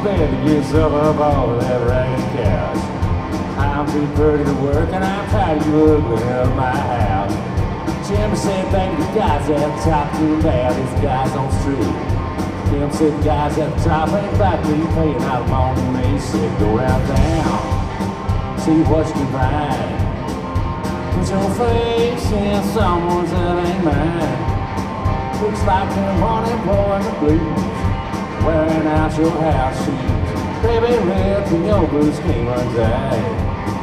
bed to get some of all that ragged cash. I'm too pretty to work and I'm tired of you ugly up my house. Jim said thank the guys at the top too bad, these guys on the street. Jim said the guys at the top ain't about to be paying out along to me. He said go downtown, see what you can find. Put your face in someone's that ain't mine. Looks like them unemployed the blues, wearing out your house shoes. Baby, lift in your blue skin runs out.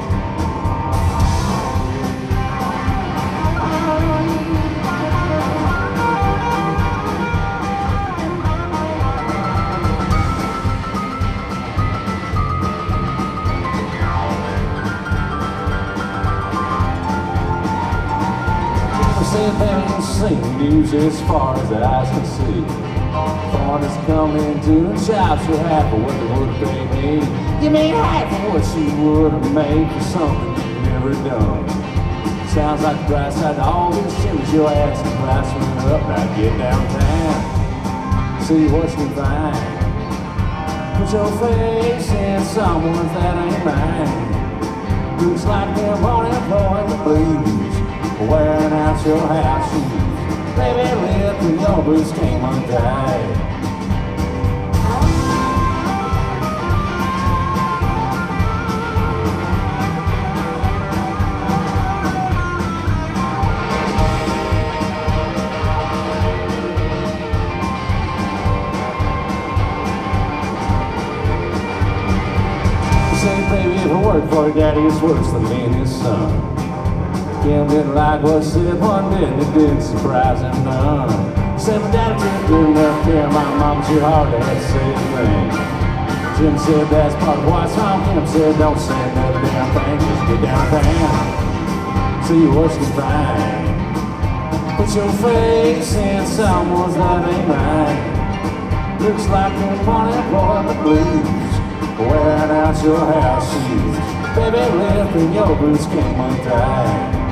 They ain't seen news as far as the eyes can see. Foreigners come into the shops for half of what they would pay me. Give me half of what you would have made for something you've never done. Sounds like the price out of all these chimneys your ass and price went up. Now get downtown, see what you can find. Put your face in someone's that ain't mine. Looks like they're unemployed the blues, wearing out your house shoes. Baby, live till your boots came untied. You say, baby, if I work for your daddy, it's worse than me and his son. Kim didn't like what said one bit, it didn't surprise him none. Said my daddy took good enough care of my mom, she hardly had to say a thing. Jim said that's part of what's wrong. Kim said don't say another damn thing, just get downtown, see what you can find. Put your face in someone's that ain't mine. Looks like you're unemployed the blues, wearing out your house shoes. Baby, lift and your boots came untied.